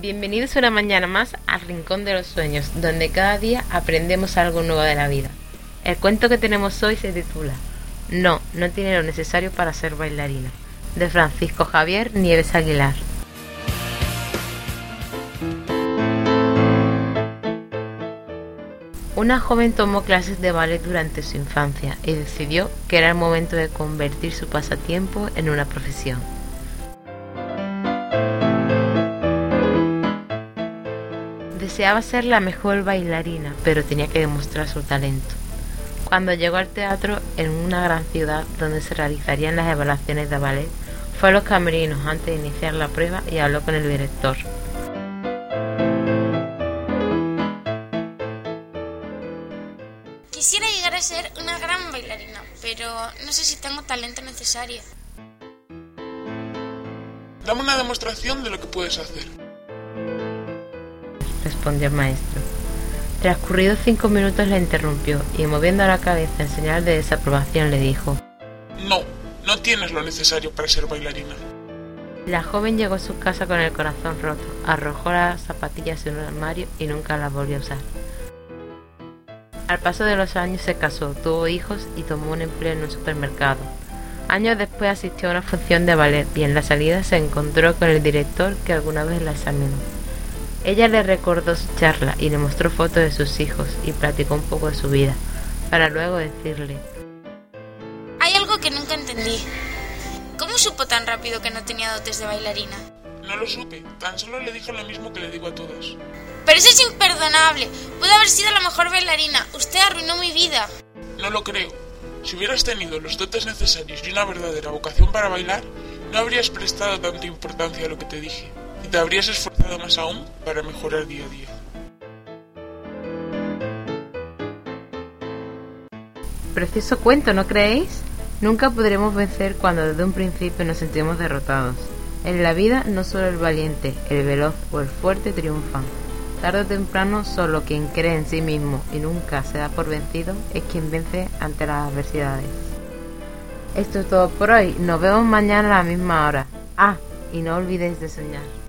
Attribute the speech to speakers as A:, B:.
A: Bienvenidos una mañana más al Rincón de los Sueños, donde cada día aprendemos algo nuevo de la vida. El cuento que tenemos hoy se titula No tiene lo necesario para ser bailarina, de Francisco Javier Nieves Aguilar. Una joven tomó clases de ballet durante su infancia y decidió que era el momento de convertir su pasatiempo en una profesión. Deseaba ser la mejor bailarina, pero tenía que demostrar su talento. Cuando llegó al teatro en una gran ciudad donde se realizarían las evaluaciones de ballet, fue a los camerinos antes de iniciar la prueba y habló con el director.
B: Quisiera llegar a ser una gran bailarina, pero no sé si tengo talento necesario.
C: Dame una demostración de lo que puedes hacer,
A: respondió el maestro. Transcurridos 5 minutos la interrumpió y moviendo la cabeza en señal de desaprobación le dijo:
C: No tienes lo necesario para ser bailarina.
A: La joven llegó a su casa con el corazón roto, arrojó las zapatillas en un armario y nunca las volvió a usar. Al paso de los años se casó, tuvo hijos y tomó un empleo en un supermercado. Años después asistió a una función de ballet y en la salida se encontró con el director que alguna vez la examinó. Ella le recordó su charla y le mostró fotos de sus hijos y platicó un poco de su vida, para luego decirle:
B: Hay algo que nunca entendí. ¿Cómo supo tan rápido que no tenía dotes de bailarina?
C: No lo supe, tan solo le dije lo mismo que le digo a todas.
B: Pero eso es imperdonable. Pude haber sido la mejor bailarina. Usted arruinó mi vida.
C: No lo creo. Si hubieras tenido los dotes necesarios y una verdadera vocación para bailar, no habrías prestado tanta importancia a lo que te dije. Y te habrías esforzado más aún para mejorar día a día.
A: Precioso cuento, ¿no creéis? Nunca podremos vencer cuando desde un principio nos sentimos derrotados. En la vida no solo el valiente, el veloz o el fuerte triunfan. Tarde o temprano solo quien cree en sí mismo y nunca se da por vencido es quien vence ante las adversidades. Esto es todo por hoy. Nos vemos mañana a la misma hora. Y no olvidéis de soñar.